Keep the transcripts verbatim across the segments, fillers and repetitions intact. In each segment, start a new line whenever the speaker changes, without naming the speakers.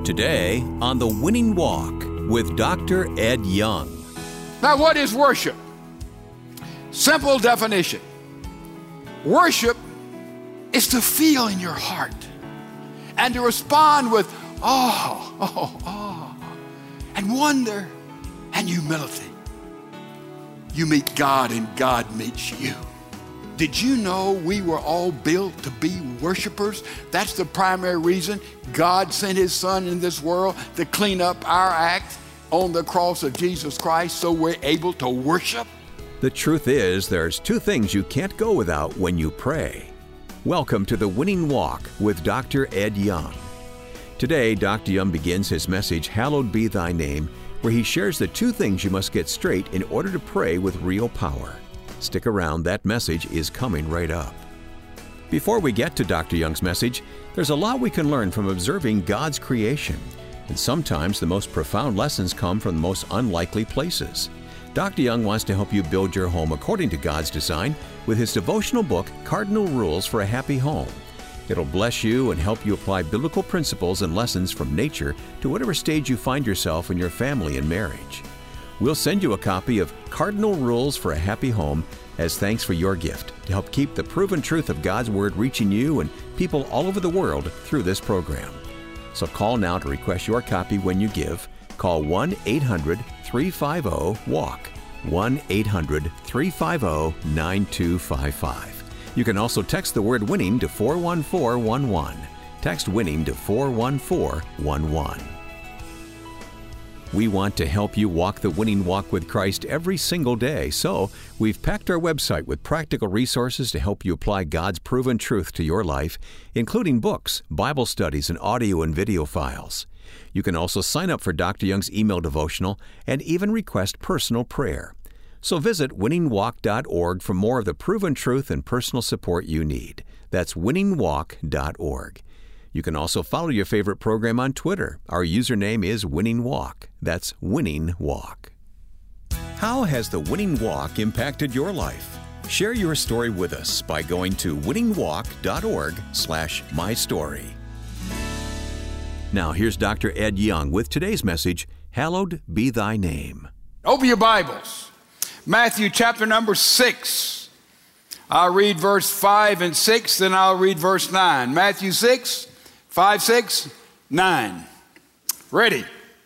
Today on The Winning Walk with Doctor Ed Young.
Now, what is worship? Simple definition. Worship is to feel in your heart and to respond with awe, oh, oh, and wonder and humility. You meet God and God meets you. Did you know we were all built to be worshipers? That's the primary reason God sent his son in this world to clean up our act on the cross of Jesus Christ so we're able to worship.
The truth is, there's two things you can't go without when you pray. Welcome to The Winning Walk with Doctor Ed Young. Today, Doctor Young begins his message, Hallowed Be Thy Name, where he shares the two things you must get straight in order to pray with real power. Stick around, that message is coming right up. Before we get to Doctor Young's message, there's a lot we can learn from observing God's creation. And sometimes the most profound lessons come from the most unlikely places. Doctor Young wants to help you build your home according to God's design with his devotional book, Cardinal Rules for a Happy Home. It'll bless you and help you apply biblical principles and lessons from nature to whatever stage you find yourself in your family and marriage. We'll send you a copy of Cardinal Rules for a Happy Home as thanks for your gift to help keep the proven truth of God's Word reaching you and people all over the world through this program. So call now to request your copy when you give. Call one eight hundred three five zero walk, one eight hundred three five zero nine two five five. You can also text the word WINNING to four one four one one. Text WINNING to four one four one one. We want to help you walk the winning walk with Christ every single day, so we've packed our website with practical resources to help you apply God's proven truth to your life, including books, Bible studies, and audio and video files. You can also sign up for Doctor Young's email devotional and even request personal prayer. So visit winning walk dot org for more of the proven truth and personal support you need. That's winning walk dot org. You can also follow your favorite program on Twitter. Our username is Winning Walk. That's Winning Walk. How has the Winning Walk impacted your life? Share your story with us by going to winning walk dot org slash my story. Now here's Doctor Ed Young with today's message, Hallowed Be Thy Name.
Open your Bibles. Matthew chapter number six. I'll read verse five and six, then I'll read verse nine. Matthew six. Five, six, nine. Ready.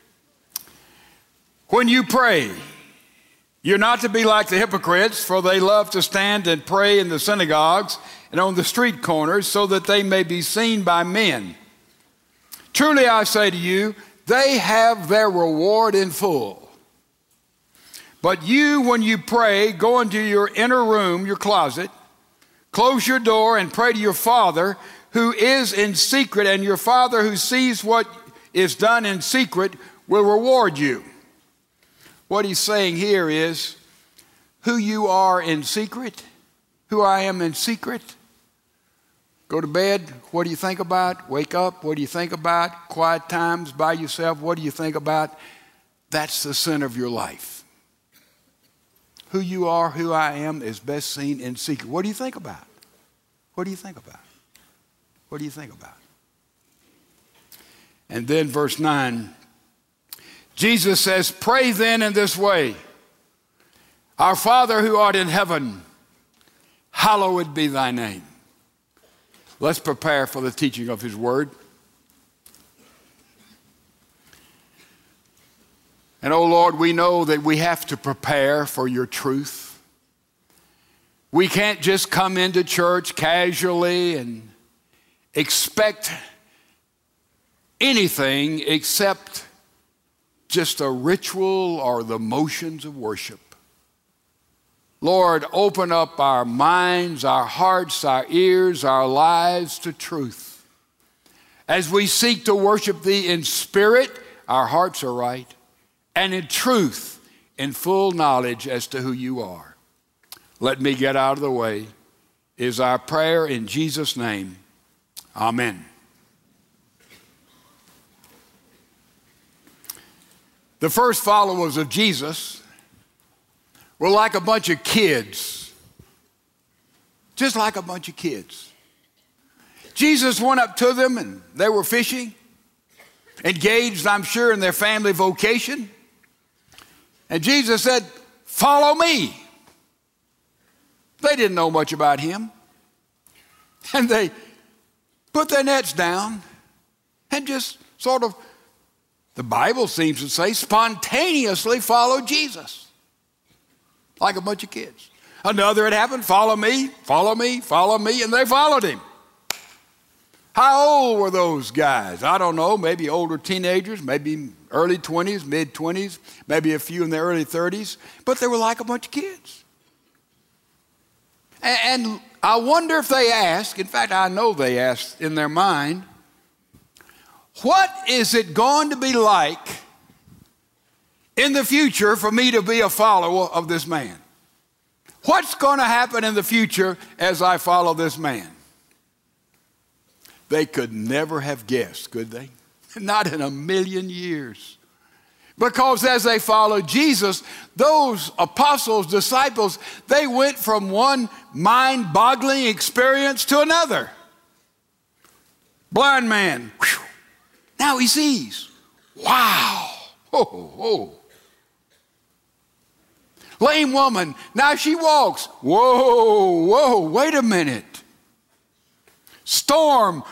When you pray, you're not to be like the hypocrites, for they love to stand and pray in the synagogues and on the street corners so that they may be seen by men. Truly I say to you, they have their reward in full. But you, when you pray, go into your inner room, your closet, close your door and pray to your Father who is in secret, and your Father who sees what is done in secret will reward you. What he's saying here is who you are in secret, who I am in secret. Go to bed, what do you think about? Wake up, what do you think about? Quiet times by yourself, what do you think about? That's the center of your life. Who you are, who I am is best seen in secret. What do you think about? What do you think about? What do you think about? And then verse nine, Jesus says, pray then in this way. Our Father who art in heaven, hallowed be thy name. Let's prepare for the teaching of his word. And oh Lord, we know that we have to prepare for your truth. We can't just come into church casually and expect anything except just a ritual or the motions of worship. Lord, open up our minds, our hearts, our ears, our lives to truth. As we seek to worship thee in spirit, our hearts are right, and in truth, in full knowledge as to who you are. Let me get out of the way, is our prayer in Jesus' name. Amen. The first followers of Jesus were like a bunch of kids, just like a bunch of kids. Jesus went up to them and they were fishing. engaged, I'm sure, in their family vocation. And Jesus said, "Follow me." They didn't know much about him. And they put their nets down and just sort of, the Bible seems to say, spontaneously followed Jesus. Like a bunch of kids. Another had happened, "Follow me, follow me, follow me," and they followed him. How old were those guys? I don't know, maybe older teenagers, maybe early twenties, mid-twenties, maybe a few in their early thirties, but they were like a bunch of kids. And, and I wonder if they asked, in fact, I know they asked in their mind, what is it going to be like in the future for me to be a follower of this man? What's going to happen in the future as I follow this man? They could never have guessed, could they? Not in a million years. Because as they followed Jesus, those apostles, disciples, they went from one mind-boggling experience to another. Blind man, whew, now he sees. Wow. Oh, oh. Lame woman, now she walks. Whoa, whoa, wait a minute. Storm,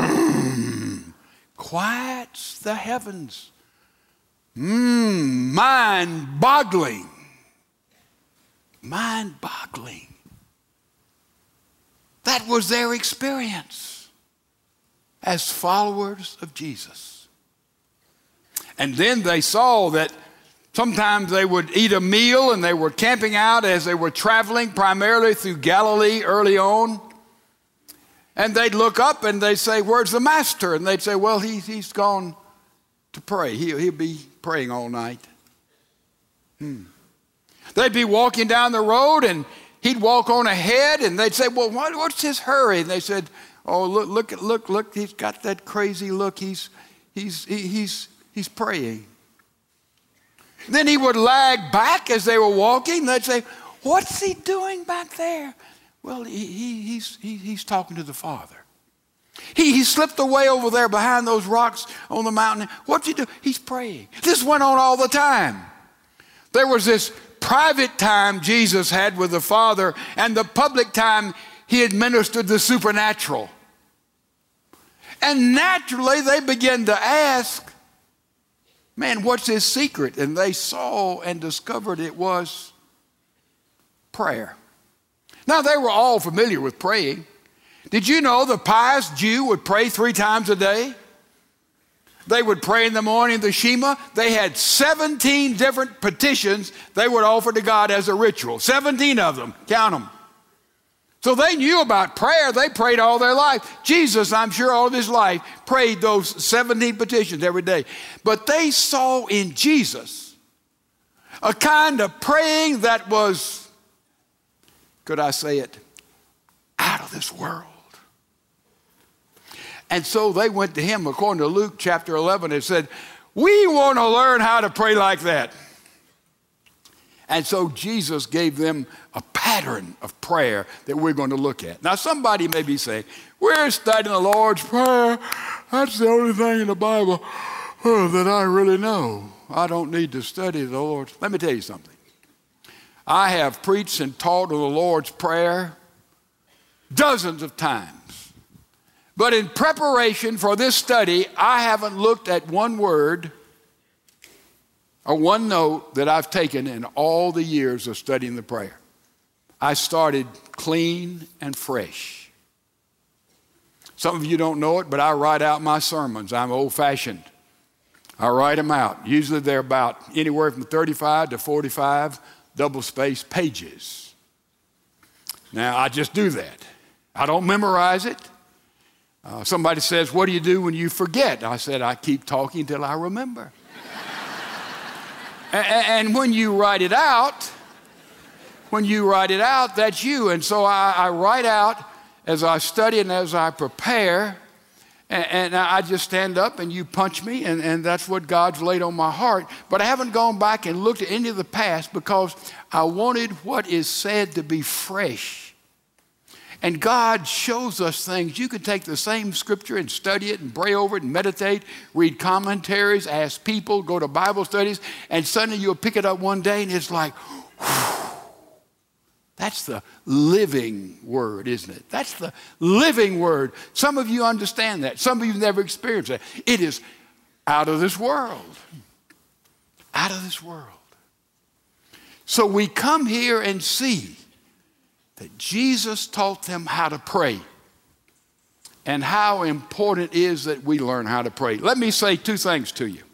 quiets the heavens. Mmm, mind-boggling. Mind-boggling. That was their experience as followers of Jesus. And then they saw that sometimes they would eat a meal and they were camping out as they were traveling primarily through Galilee early on. And they'd look up and they'd say, "Where's the master?" And they'd say, "Well, he, he's gone to pray. He'll, he'll be praying all night." Hmm. They'd be walking down the road and he'd walk on ahead and they'd say, "Well, what, what's his hurry?" And they said, "Oh, look, look, look, look, he's got that crazy look. He's, he's, he, he's, he's praying." Then he would lag back as they were walking. They'd say, "What's he doing back there?" "Well, he, he, he's, he, he's talking to the Father. He, he slipped away over there behind those rocks on the mountain. What's he do?" "He's praying." This went on all the time. There was this private time Jesus had with the Father and the public time he administered the supernatural. And naturally they began to ask, "Man, what's his secret?" And they saw and discovered it was prayer. Now, they were all familiar with praying. Did you know the pious Jew would pray three times a day? They would pray in the morning, the Shema. They had seventeen different petitions they would offer to God as a ritual. seventeen of them. Count them. So they knew about prayer. They prayed all their life. Jesus, I'm sure all of his life, prayed those seventeen petitions every day. But they saw in Jesus a kind of praying that was, could I say it, out of this world. And so they went to him, according to Luke chapter eleven, and said, "We want to learn how to pray like that." And so Jesus gave them a pattern of prayer that we're going to look at. Now, somebody may be saying, "We're studying the Lord's Prayer. That's the only thing in the Bible oh, that I really know. I don't need to study the Lord's." Let me tell you something. I have preached and taught of the Lord's Prayer dozens of times. But in preparation for this study, I haven't looked at one word or one note that I've taken in all the years of studying the prayer. I started clean and fresh. Some of you don't know it, but I write out my sermons. I'm old-fashioned. I write them out. Usually they're about anywhere from thirty-five to forty-five double-spaced pages. Now, I just do that. I don't memorize it. Uh, somebody says, "What do you do when you forget?" I said, "I keep talking until I remember." and, and when you write it out, when you write it out, that's you. And so I, I write out as I study and as I prepare. And, and I just stand up and you punch me, and, and that's what God's laid on my heart. But I haven't gone back and looked at any of the past because I wanted what is said to be fresh And God shows us things. You could take the same scripture and study it and pray over it and meditate, read commentaries, ask people, go to Bible studies, and suddenly you'll pick it up one day and it's like, whew. That's the living word, isn't it? That's the living word. Some of you understand that. Some of you have never experienced that. It is out of this world. Out of this world. So we come here and see that Jesus taught them how to pray and how important it is that we learn how to pray. Let me say two things to you.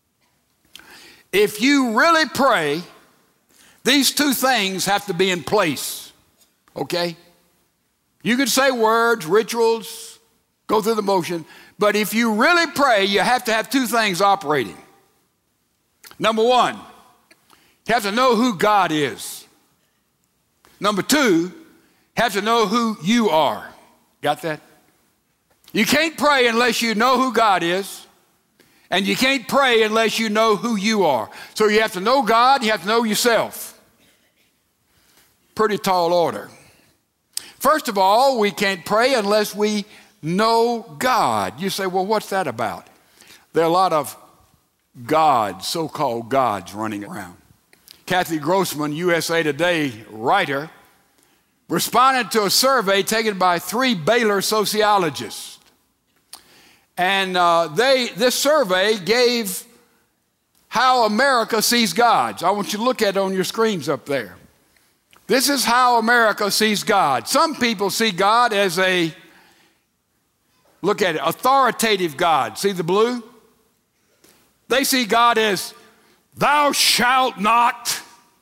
If you really pray, these two things have to be in place, okay? You can say words, rituals, go through the motion, but if you really pray, you have to have two things operating. Number one, you have to know who God is. Number two, you have to know who you are. Got that? You can't pray unless you know who God is, and you can't pray unless you know who you are. So you have to know God, you have to know yourself. Pretty tall order. First of all, we can't pray unless we know God. You say, well, what's that about? There are a lot of gods, so-called gods, running around. Kathy Grossman, U S A Today writer, responded to a survey taken by three Baylor sociologists. And uh, they, this survey gave how America sees gods. I want you to look at it on your screens up there. This is how America sees God. Some people see God as a, look at it, authoritative God. See the blue? They see God as, thou shalt not,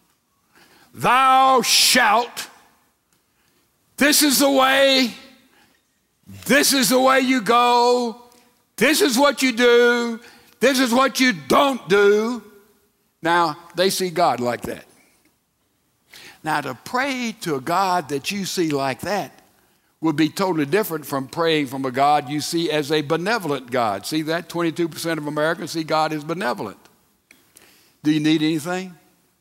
thou shalt. This is the way, this is the way you go, this is what you do, this is what you don't do. Now, they see God like that. Now, to pray to a God that you see like that would be totally different from praying from a God you see as a benevolent God. See that? twenty-two percent of Americans see God as benevolent. Do you need anything?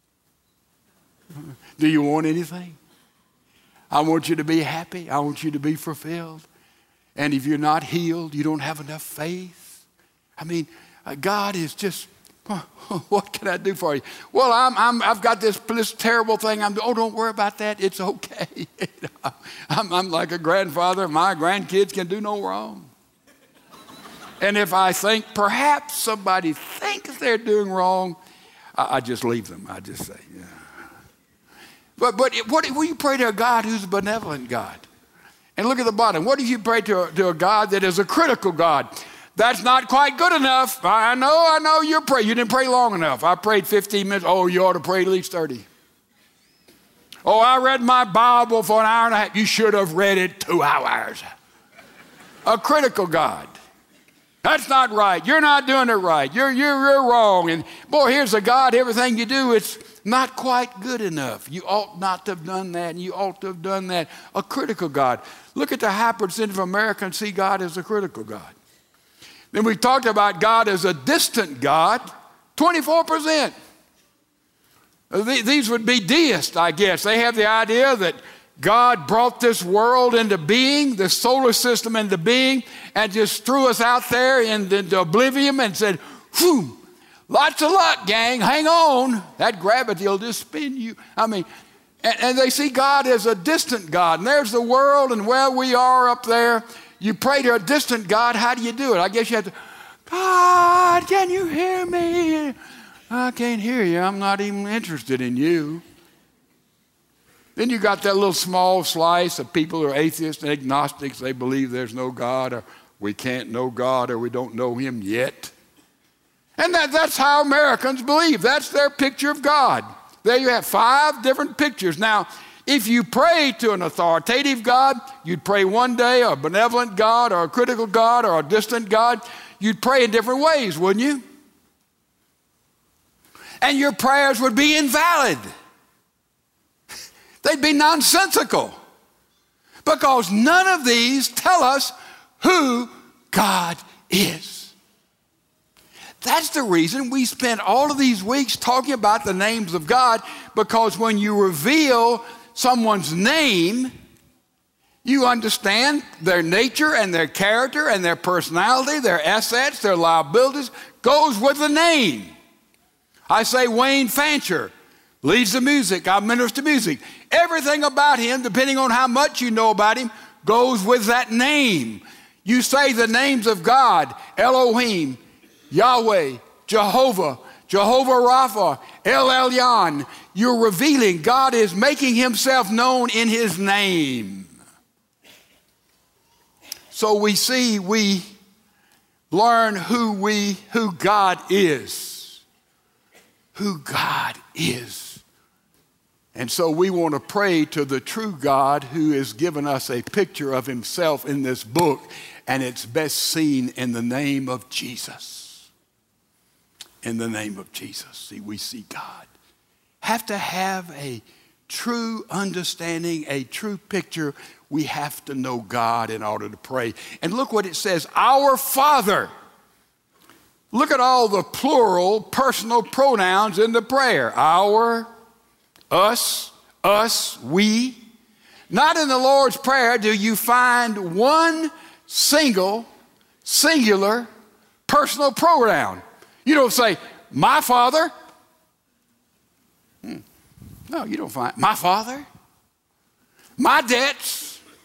Do you want anything? I want you to be happy. I want you to be fulfilled. And if you're not healed, you don't have enough faith. I mean, uh, God is just, what can I do for you? Well, I'm, I'm, I've got this, this terrible thing. I'm, oh, don't worry about that. It's okay. I'm, I'm like a grandfather. My grandkids can do no wrong. And if I think perhaps somebody thinks they're doing wrong, I, I just leave them. I just say, yeah. But, but what if you pray to a God who's a benevolent God? And look at the bottom. What if you pray to a, to a God that is a critical God? That's not quite good enough. I know, I know you're praying. You didn't pray long enough. I prayed fifteen minutes. Oh, you ought to pray at least thirty. Oh, I read my Bible for an hour and a half. You should have read it two hours. A critical God. That's not right. You're not doing it right. You're, you're, you're wrong. And boy, here's a God, everything you do, it's not quite good enough. You ought not to have done that, and you ought to have done that. A critical God. Look at the high percent of Americans see God as a critical God. Then we talked about God as a distant God, twenty-four percent. These would be deists, I guess. They have the idea that God brought this world into being, the solar system into being, and just threw us out there into oblivion and said, whew, lots of luck, gang, hang on. That gravity will just spin you. I mean, and, and they see God as a distant God. And there's the world and where we are up there. You pray to a distant God, how do you do it? I guess you have to, God, can you hear me? I can't hear you. I'm not even interested in you. Then you got that little small slice of people who are atheists and agnostics. They believe there's no God, or we can't know God, or we don't know him yet. And that, that's how Americans believe. That's their picture of God. There you have five different pictures. Now, if you pray to an authoritative God, you'd pray one day, or a benevolent God, or a critical God, or a distant God. You'd pray in different ways, wouldn't you? And your prayers would be invalid. They'd be nonsensical. Because none of these tell us who God is. That's the reason we spent all of these weeks talking about the names of God, because when you reveal someone's name, You understand their nature and their character and their personality, their assets, their liabilities, goes with the name. I say Wayne Fancher leads the music. I minister music. Everything about him, depending on how much you know about him, goes with that name. You say the names of God, Elohim, Yahweh, Jehovah, Jehovah Rapha, El Elyon. You're revealing God is making himself known in his name. So we see, we learn who we, who God is. Who God is. And so we want to pray to the true God who has given us a picture of himself in this book, and it's best seen in the name of Jesus. In the name of Jesus. See, we see God. Have to have a true understanding, a true picture. We have to know God in order to pray. And look what it says, our Father. Look at all the plural personal pronouns in the prayer. Our, us, us, we. Not in the Lord's Prayer do you find one single, singular, personal pronoun. You don't say, my Father. Hmm. No, you don't find, my Father. My debts.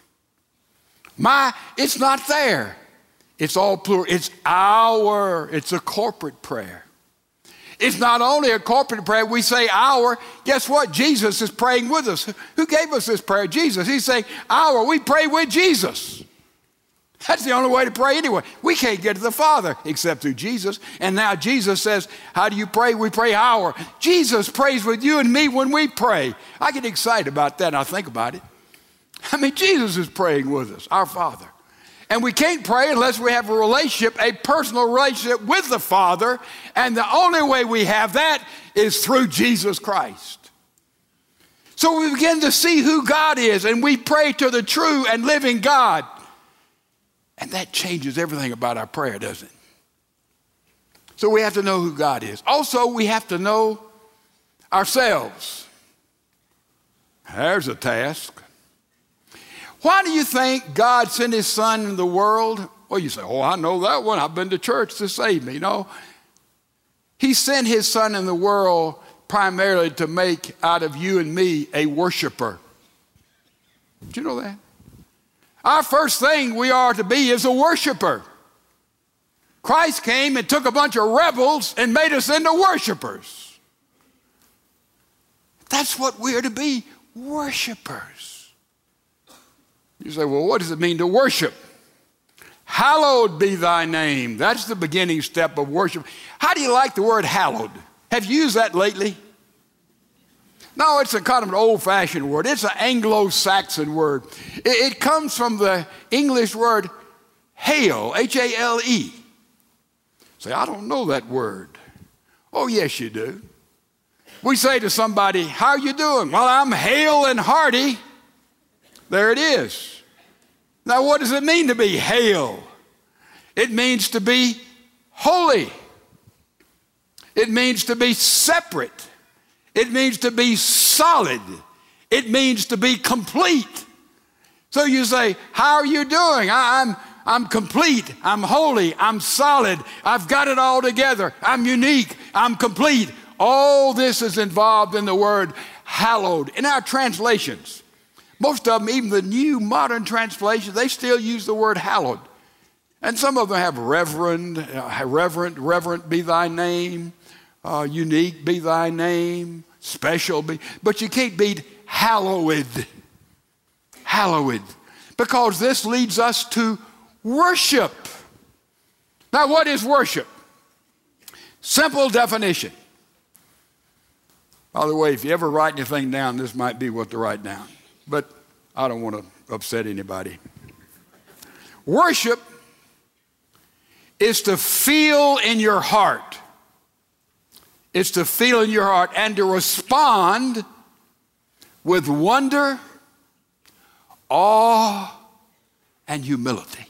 My, it's not there. It's all plural. It's our, it's a corporate prayer. It's not only a corporate prayer, we say our. Guess what? Jesus is praying with us. Who gave us this prayer? Jesus. He's saying our. We pray with Jesus. That's the only way to pray anyway. We can't get to the Father except through Jesus. And now Jesus says, how do you pray? We pray our. Jesus prays with you and me when we pray. I get excited about that and I think about it. I mean, Jesus is praying with us, our Father. And we can't pray unless we have a relationship, a personal relationship with the Father. And the only way we have that is through Jesus Christ. So we begin to see who God is, and we pray to the true and living God. And that changes everything about our prayer, doesn't it? So we have to know who God is. Also, we have to know ourselves. There's a task. Why do you think God sent his son into the world? Well, you say, oh, I know that one. I've been to church to save me. No. He sent his son in the world primarily to make out of you and me a worshiper. Did you know that? Our first thing we are to be is a worshiper. Christ came and took a bunch of rebels and made us into worshipers. That's what we are to be, worshipers. You say, well, what does it mean to worship? Hallowed be thy name. That's the beginning step of worship. How do you like the word hallowed? Have you used that lately? No, it's a kind of an old-fashioned word. It's an Anglo-Saxon word. It, it comes from the English word hail, H A L E. Say, I don't know that word. Oh, yes, you do. We say to somebody, how are you doing? Well, I'm hale and hearty. There it is. Now, what does it mean to be hale? It means to be holy. It means to be separate. It means to be solid. It means to be complete. So you say, how are you doing? I, I'm, I'm complete. I'm holy. I'm solid. I've got it all together. I'm unique. I'm complete. All this is involved in the word hallowed. In our translations, most of them, even the new modern translations, they still use the word hallowed. And some of them have reverend, uh, reverent, reverent be thy name, uh, unique be thy name, special be, but you can't beat hallowed. Hallowed. Because this leads us to worship. Now, what is worship? Simple definition. By the way, if you ever write anything down, this might be what to write down. But I don't want to upset anybody. Worship is to feel in your heart. It's to feel in your heart and to respond with wonder, awe, and humility.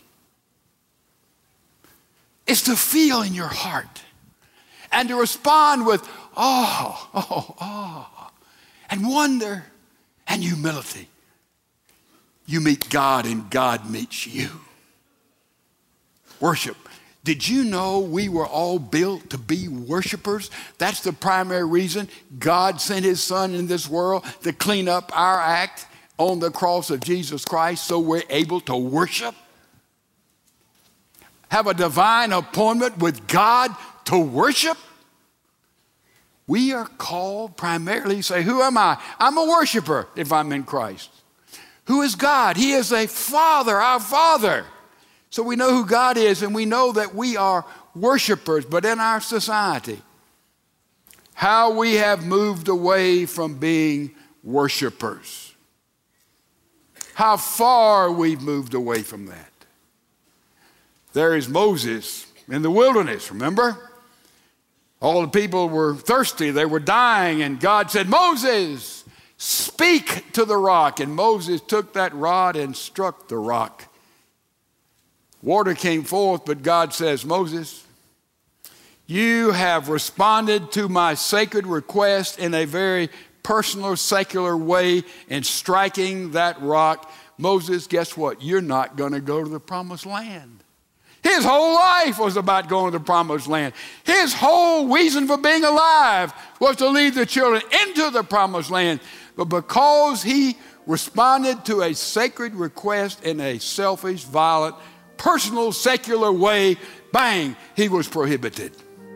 It's to feel in your heart and to respond with awe, oh, awe, and wonder and humility. You meet God and God meets you. Worship. Did you know we were all built to be worshipers? That's the primary reason God sent his son in this world to clean up our act on the cross of Jesus Christ so we're able to worship. Have a divine appointment with God to worship. We are called primarily to say, who am I? I'm a worshiper if I'm in Christ. Who is God? He is a Father, our Father. So we know who God is, and we know that we are worshipers. But in our society, how we have moved away from being worshipers. How far we've moved away from that. There is Moses in the wilderness, remember? All the people were thirsty, they were dying, and God said, Moses, speak to the rock. And Moses took that rod and struck the rock. Water came forth, but God says, Moses, you have responded to my sacred request in a very personal, secular way in striking that rock. Moses, guess what? You're not going to go to the promised land. His whole life was about going to the promised land. His whole reason for being alive was to lead the children into the promised land. But because he responded to a sacred request in a selfish, violent, personal, secular way, bang, he was prohibited.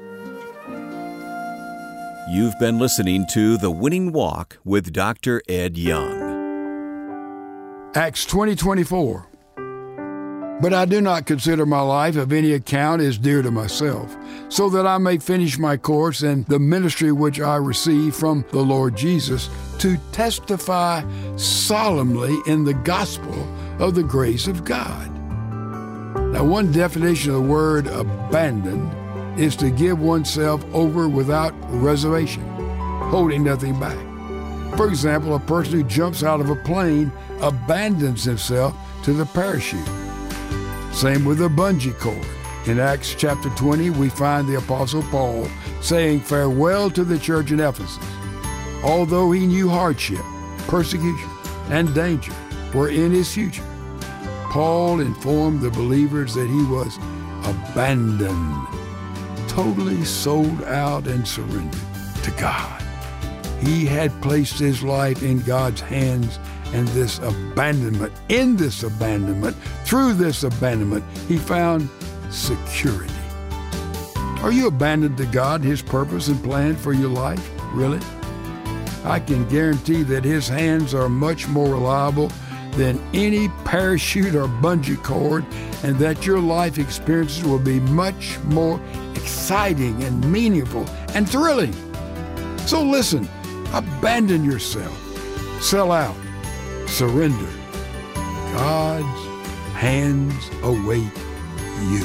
You've been listening to The Winning Walk with Doctor Ed Young.
Acts twenty twenty-four. But I do not consider my life of any account as dear to myself, so that I may finish my course in the ministry which I received from the Lord Jesus, to testify solemnly in the gospel of the grace of God. Now, one definition of the word abandon is to give oneself over without reservation, holding nothing back. For example, a person who jumps out of a plane abandons himself to the parachute. Same with a bungee cord. In Acts chapter twenty, we find the Apostle Paul saying farewell to the church in Ephesus. Although he knew hardship, persecution, and danger were in his future, Paul informed the believers that he was abandoned, totally sold out and surrendered to God. He had placed his life in God's hands, and this abandonment, in this abandonment, through this abandonment, he found security. Are you abandoned to God, his purpose and plan for your life? Really? I can guarantee that his hands are much more reliable than any parachute or bungee cord, and that your life experiences will be much more exciting and meaningful and thrilling. So listen, abandon yourself, sell out, surrender. God's hands await you.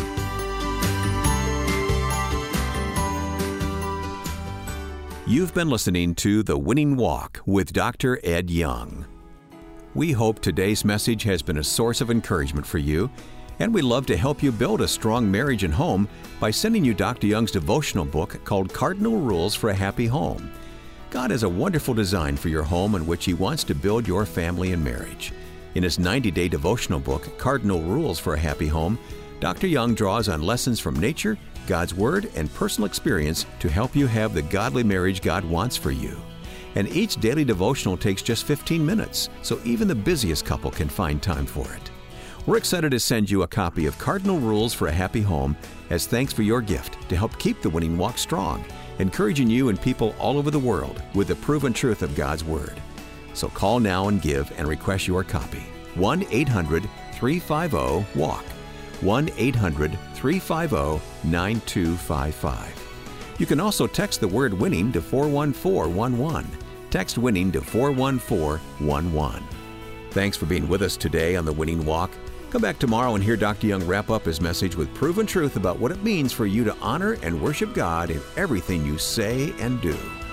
You've been listening to The Winning Walk with Doctor Ed Young. We hope today's message has been a source of encouragement for you, and we love to help you build a strong marriage and home by sending you Doctor Young's devotional book called Cardinal Rules for a Happy Home. God has a wonderful design for your home in which he wants to build your family and marriage. In his ninety-day devotional book, Cardinal Rules for a Happy Home, Doctor Young draws on lessons from nature, God's Word, and personal experience to help you have the godly marriage God wants for you. And each daily devotional takes just fifteen minutes, so even the busiest couple can find time for it. We're excited to send you a copy of Cardinal Rules for a Happy Home as thanks for your gift to help keep the Winning Walk strong, encouraging you and people all over the world with the proven truth of God's Word. So call now and give and request your copy. one eight hundred three five zero walk. one eight hundred three five zero nine two five five. You can also text the word WINNING to four one four one one. Text WINNING to four one four one one. Thanks for being with us today on The Winning Walk. Come back tomorrow and hear Doctor Young wrap up his message with proven truth about what it means for you to honor and worship God in everything you say and do.